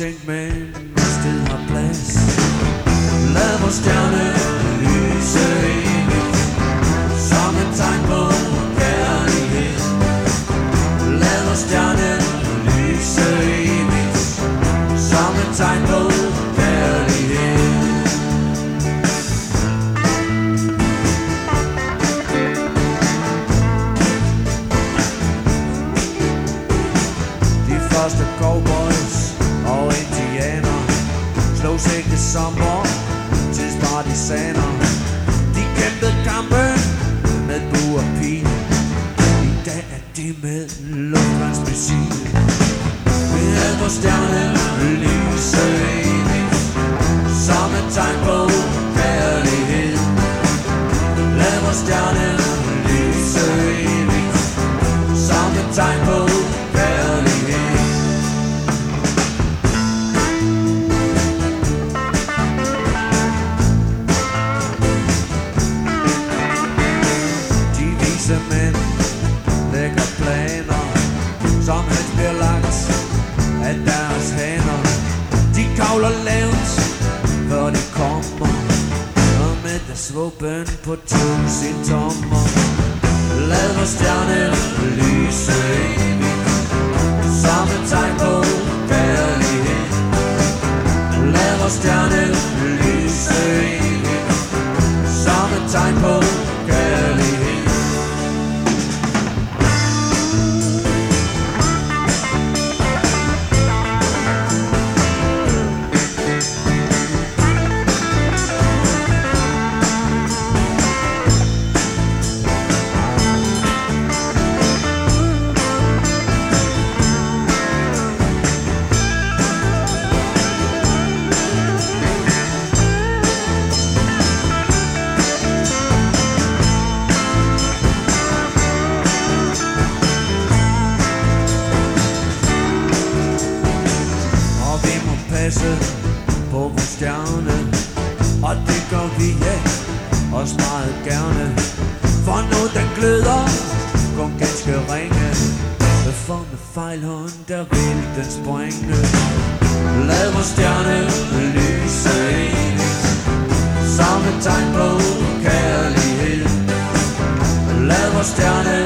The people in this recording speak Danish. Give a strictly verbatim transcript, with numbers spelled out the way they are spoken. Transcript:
tænk, men sted har plads. Lad vores stjerne lyse evigt, som et tegn på kærlighed. Lad vores stjerne lyse evigt, som et tegn på kærlighed. De første cowboys og indianer slog sig sommer til partisaner. De kæmpede kampen med bue og pil. I dag er de med luftværnsmissil. Vi havde vores stjerne lyse evigt, som et tegn på kærlighed. Lad vores stjerne lyse evigt, som et tegn på kærlighed. Mænd lægger planer, som helst bliver lagt af deres hænder. De kavler lavt, før de kommer, og med deres våben på tusind tommer. Lad vores stjerne lyse evigt, som et tegn på kærlighed. Lad vores stjerne lyse evigt, som et tegn på kærlighed. På vores stjerne, og det gør vi, ja, også meget gerne. For nu den gløder, går ganske ringe, for med fejlhånd, der vil den springe. Lad vores stjerne lyse evigt, som et tegn på kærlighed. Lad vores stjerne